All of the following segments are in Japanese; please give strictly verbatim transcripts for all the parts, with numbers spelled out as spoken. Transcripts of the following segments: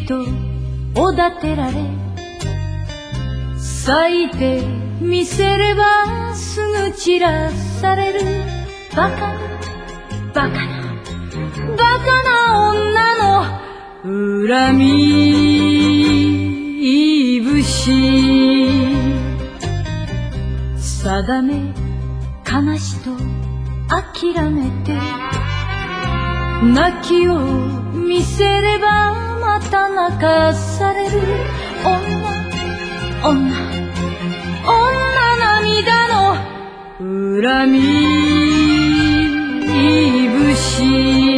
々とおだてられ、咲いてみせればすぐ散らされる。バカなバカなバカな女の恨み節。定め悲しと諦めて、泣きを見せればまた泣かされる。女女女涙の恨み節。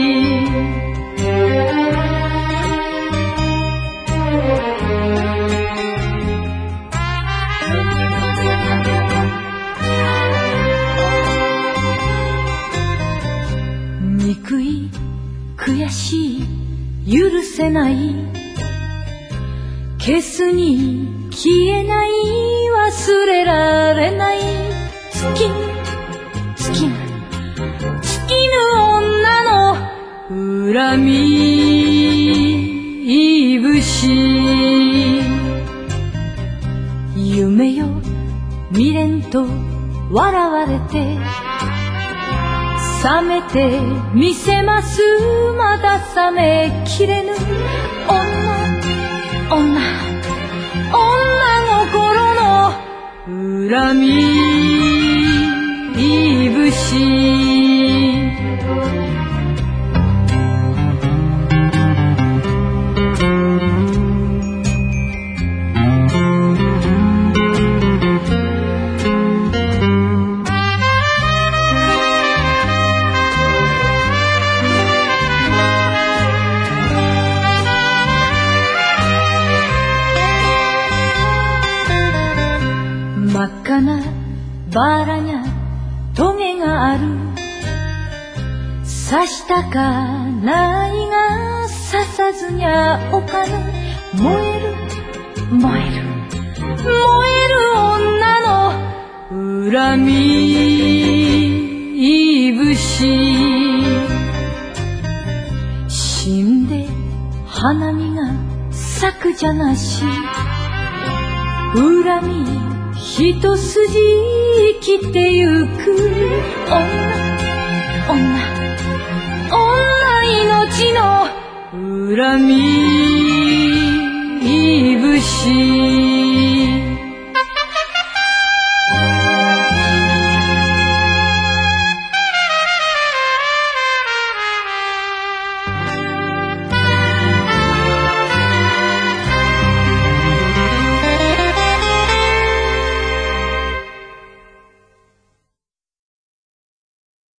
憎い悔しい許せない、消すに消えない忘れられない。尽きぬ尽きぬ尽きぬ女の恨み節。夢よ未練と笑われて、冷めてみせますまだ冷めきれぬ。女女女心の恨み節。真っ赤なバラにゃトゲがある。刺したかないが刺さずにゃおかぬ。燃える燃える燃える女の恨み節。死んで花見が咲くじゃなし、恨み一筋生きてゆく。女女女命の恨み節。